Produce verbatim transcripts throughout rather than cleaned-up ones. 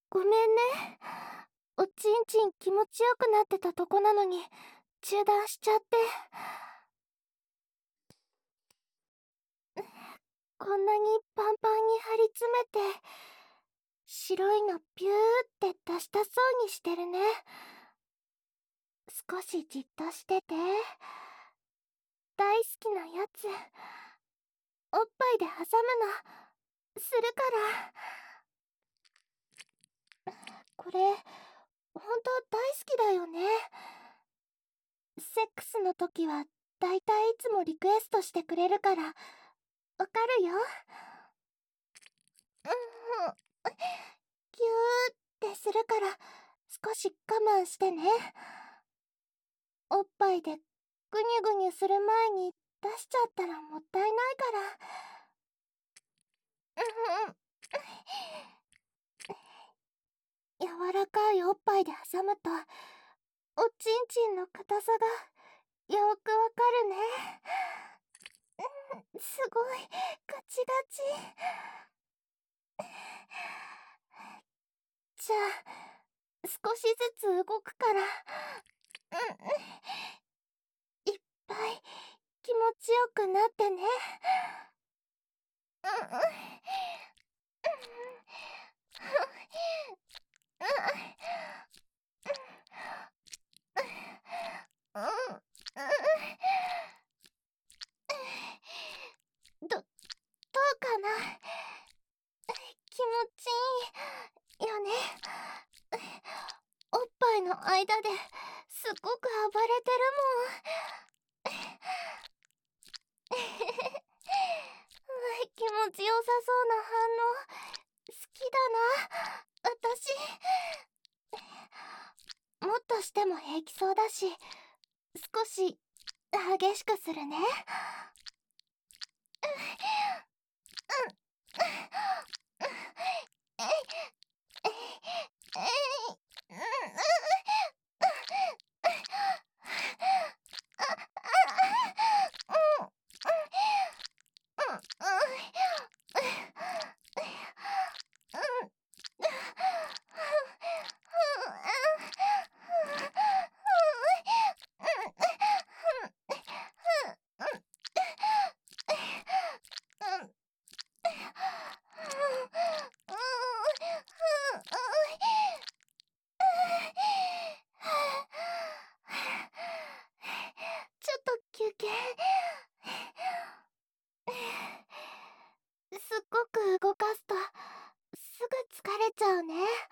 ごめんね。おちんちん気持ちよくなってたとこなのに中断しちゃって。こんなにパンパンに張り詰めて白いのピューって出したそうにしてるね。少しじっとしてて。大好きなやつおっぱいで挟むのするから。これほんと大好きだよね。セックスの時はだいたいいつもリクエストしてくれるからわかるよ。うん、ギューってするから少し我慢してね。おっぱいでグニュグニュする前に出しちゃったらもったいないから。うん、柔らかいおっぱいで挟むとおちんちんの硬さがよくわかるね。すごいガチガチ。じゃあ少しずつ動くから。うん、いっぱい気持ちよくなってね。うんうんうんうんど、どうかな。気持ちいいよね。おっぱいの間ですっごく暴れてるもん。気持ちよさそうな反応好きだな私。もっとしても平気そうだし少し激しくするね。ちょっと休憩。すっごく動かすとすぐ疲れちゃうね。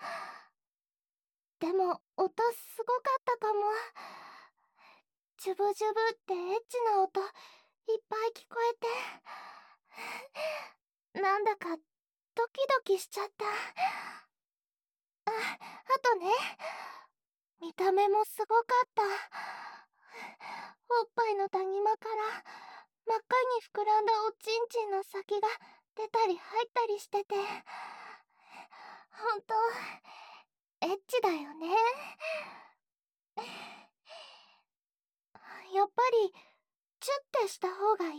でも音すごかったかも。ジュブジュブってエッチな音いっぱい聞こえてなんだかドキドキしちゃった。あ、あとね、見た目もすごかった。おっぱいの谷間から真っ赤に膨らんだおちんちんの先が出たり入ったりしてて、ほんとエッチだよね。やっぱりチュッてした方がいい？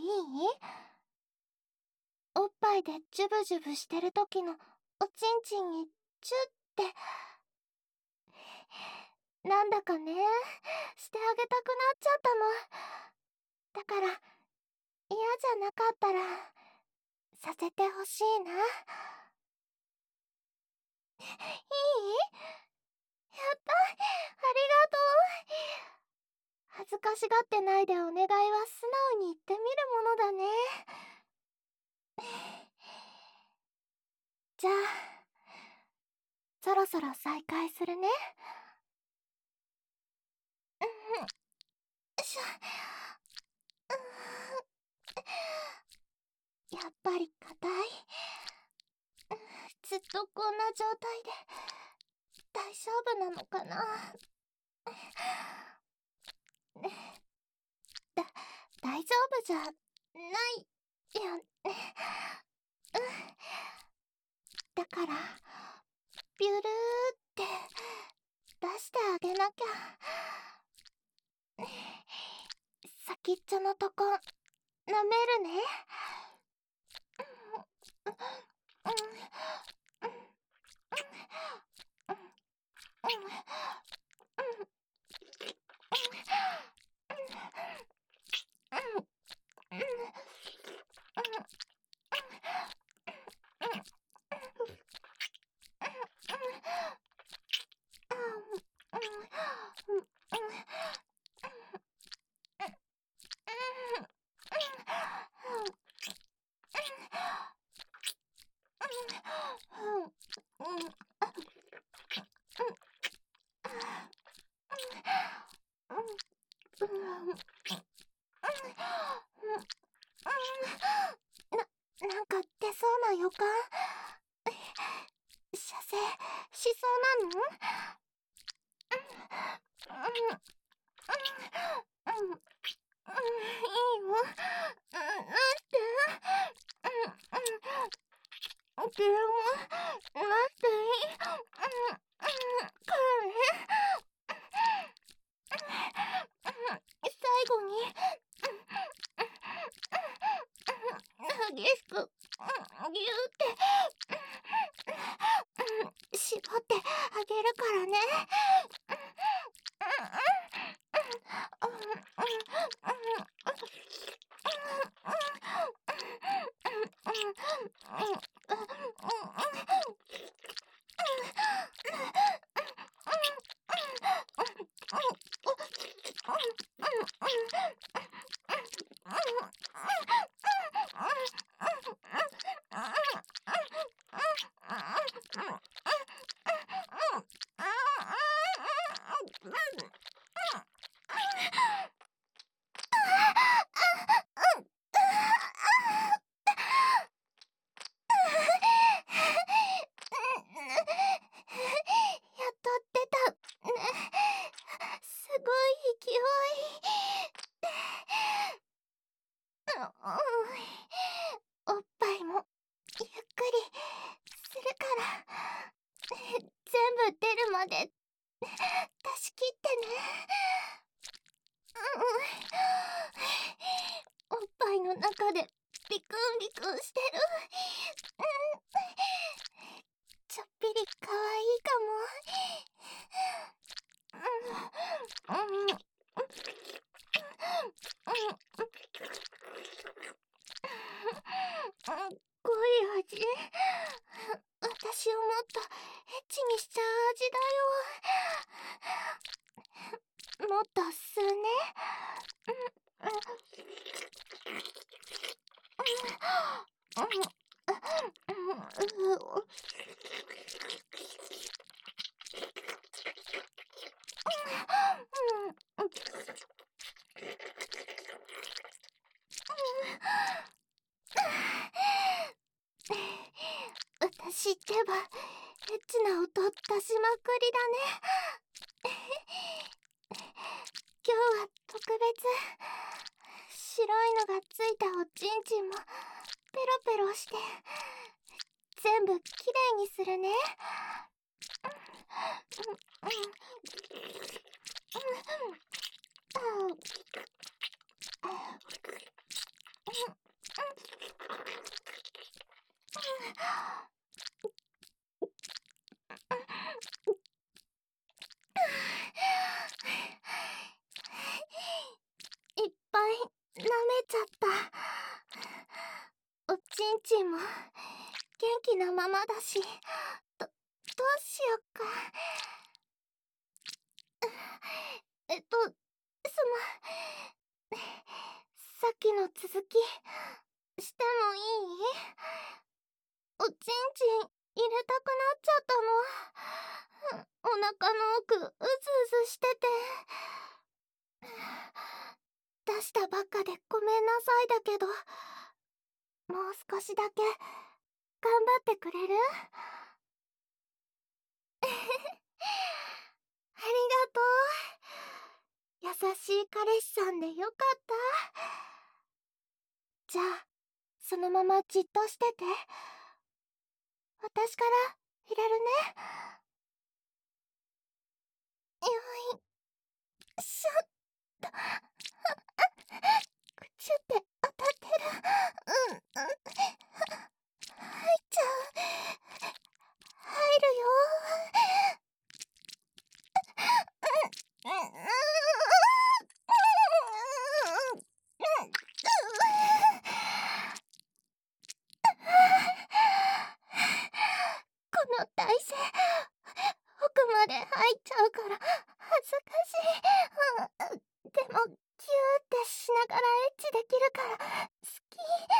おっぱいでジュブジュブしてる時のおちんちんにチュッてなんだかね、してあげたくなっちゃったの。だから嫌じゃなかったらさせてほしいな。いい？やった、ありがとう。恥ずかしがってないでお願いは素直に言ってみるものだね。じゃあそろそろ再開するね。うん、よいしょ。やっぱり硬い。ずっとこんな状態で大丈夫なのかな。だ、大丈夫じゃないよね。うん。だからビュルーって出してあげなきゃ。先っちょのとこ舐めるね。 けそうな予感。射精しそうなの？うんうんうんうん、いいよ。なんて？うんうん、でもなんていい？うんうん、からね。最後に激しくギューって絞ってあげるからね。やっと出たね。すごい勢い。おっぱいもゆっくりするから全部出るまで出し切ってね。おっぱいの中でビクンビクンしてる。ちょっぴりかわいいかも。うんうん、濃い味。私をもっとエッチにしちゃう味だよ。もっと吸うね。私ってばエッチな音出しまくりだね。今日は特別。白いのがついたおちんちんもペロペロして全部きれいにするね。いっぱい舐めちゃった。おちんちんも元気なままだし、ど、どうしよっか。えっと、その、さっきの続きしてもいい？おちんちん入れたくなっちゃったの。お腹の奥うずうずしてて。出したばっかでごめんなさいだけど、もう少しだけ頑張ってくれる？ありがとう。優しい彼氏さんでよかった。じゃあそのままじっとしてて。私から入れるね。よいしょっと。くちゅって当たってる。うんうん、入っちゃう。入るよ。うんうんうん、この体勢奥まで入っちゃうから恥ずかしい。うん、でもギューってしながらエッチできるから好き。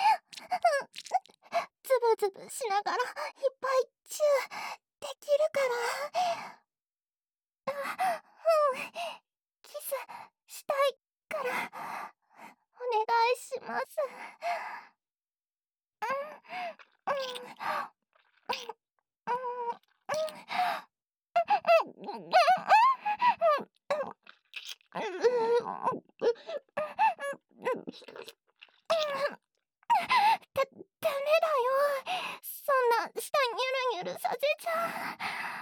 ズブズブしながらいっぱいチューできるから。うん、キスしたいからお願いします。 ダメだよ。そんな舌ニュルニュルさせちゃ。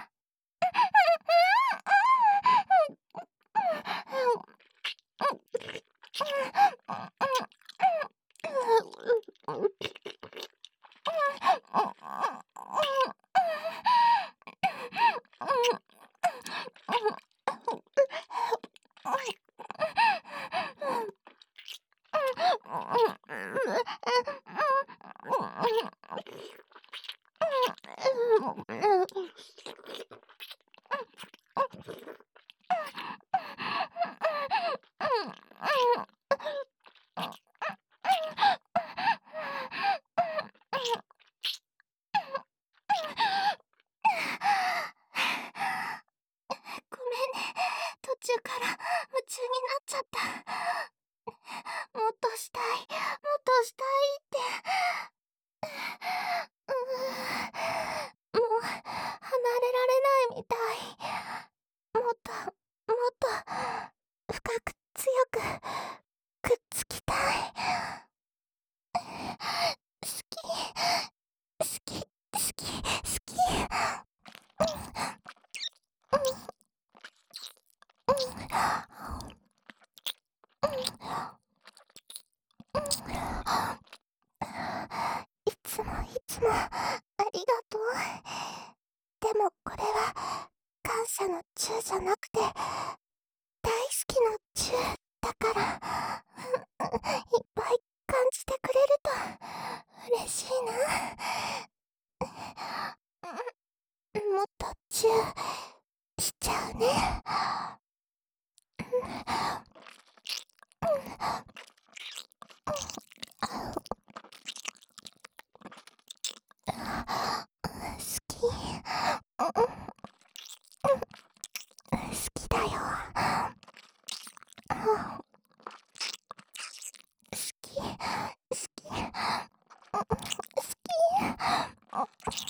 ごめんね、途中から夢中になっちゃった。もっとしたい、もっとしたいって。うーん、もう離れられないみたい。もっともっと深く強くくっつきたい。好き好き好き好き。いつもいつもありがとう。でもこれは感謝のチューじゃなくて大好きのチューだから、いっぱい感じてくれると嬉しいな。もっとチューしちゃうね。好き。好きだよ。好き好き好き。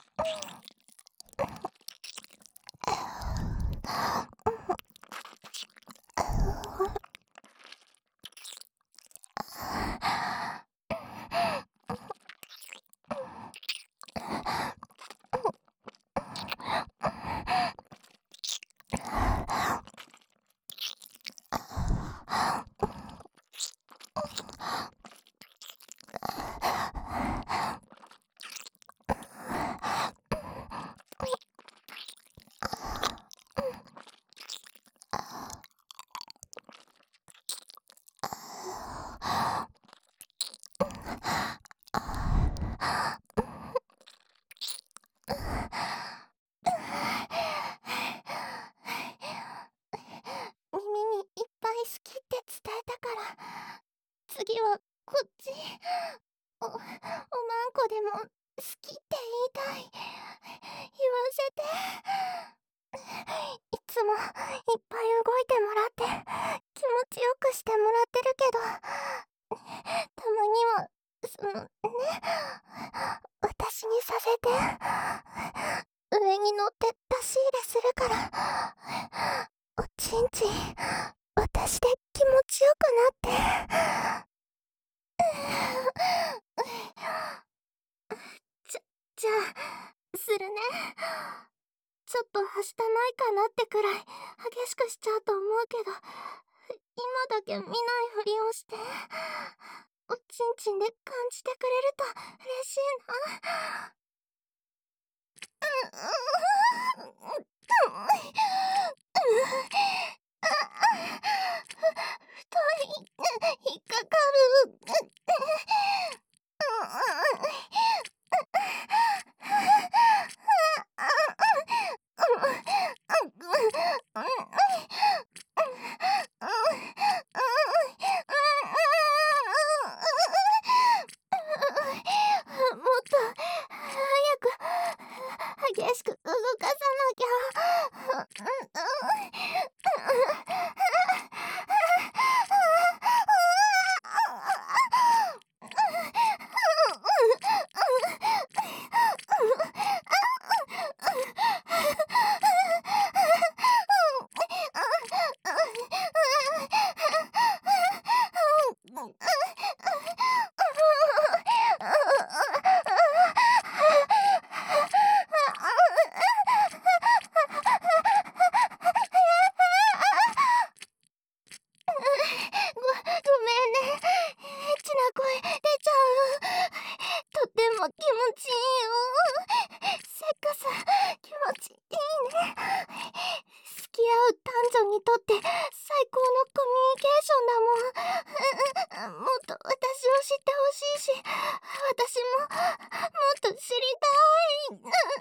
耳にいっぱい好きって伝えたから、次はこっち。お、おまんこでも好きって言いたい。言わせて。いつもいっぱい動いてもらって気持ちよくしてもらってるけど、たまにはそのね、私にさせて。上に乗って出し入れするから、おちんちん私で気持ちよくなって。じゃ、じゃあするね。ちょっとはしたないかなってくらい激しくしちゃうと思うけど、今だけ見ないふりをしておちんちんで感じてくれると嬉しいな。太い、引っかかる。もっと早く激しく動かさなきゃ。 私ももっと知りたい。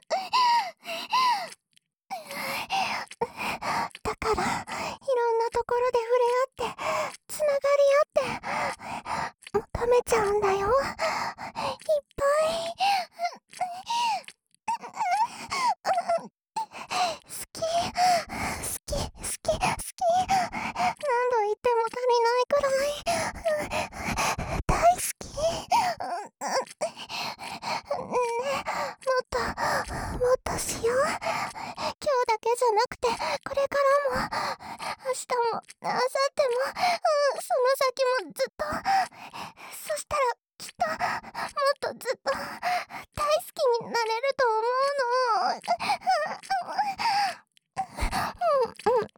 だからいろんなところで触れ合ってつながり合って求めちゃうんだよ、いっぱい。好き好き好き好き、何度言っても足りないくらい大好き。ねえ、もっともっとしよう。今日だけじゃなくてこれからも明日も明後日も、うん、その先もずっと。そしたらきっともっとずっと大好きになれると思うの。うんうんうん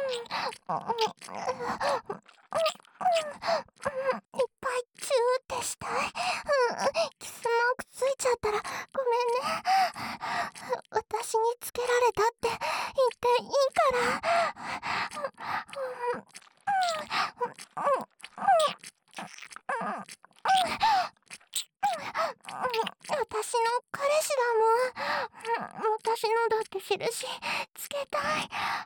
いっぱいチューってしたい。うんキスマークついちゃったらごめんね。私につけられたって言っていいから。私の彼氏だもん。私のだって印つけたい。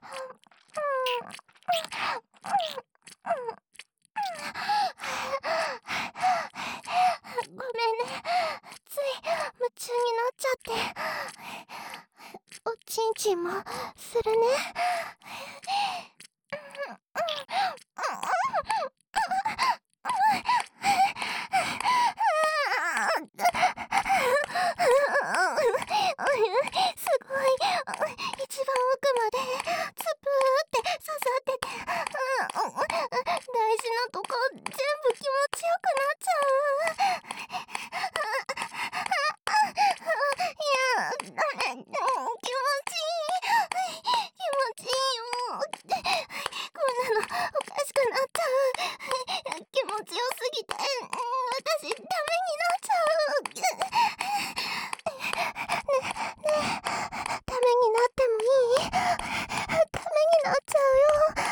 ごめんね、つい夢中になっちゃって。おちんちんもするね。すごい、一番奥までつぷーって刺さってて、大事なとこ全部気持ちよくなっちゃう。いや、ダメ、気持ちいい、気持ちいいよ。こんなのおかしくなっちゃう。気持ちよすぎて私ダメになっちゃう。ねねダメになってもいい？ダメになっちゃうよ。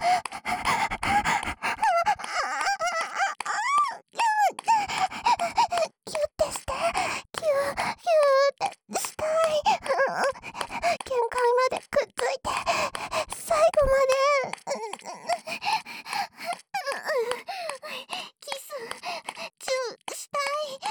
キュッてして、キューキューってしたい。限界までくっついて最後までキスチューしたい。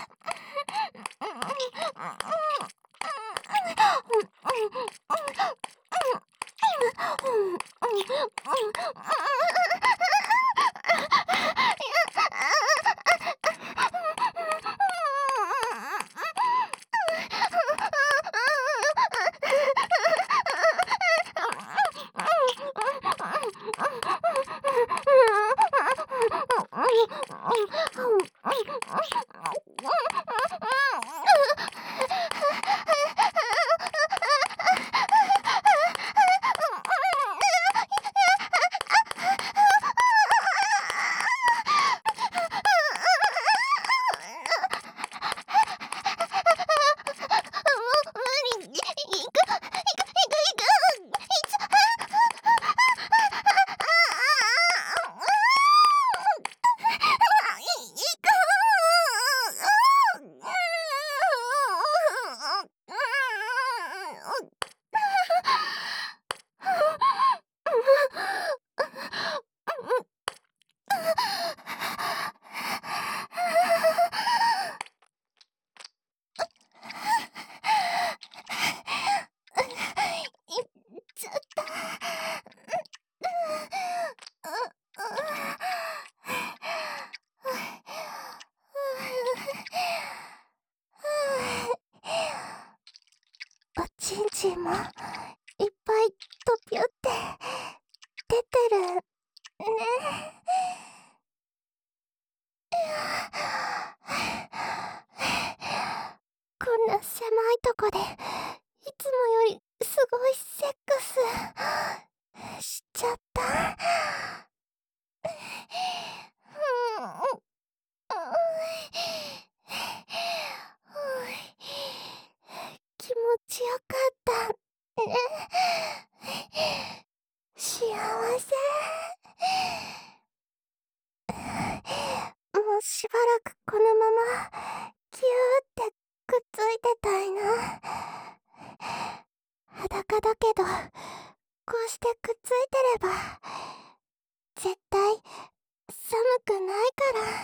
おちんちんもいっぱいとぴゅって出てるね。こんな狭いとこでいつもよりすごいセックスしちゃった。気持ちよかったね。幸せ。もししばらくこのままギューってくっついてたいな。裸だけどこうしてくっついてれば絶対寒くないから。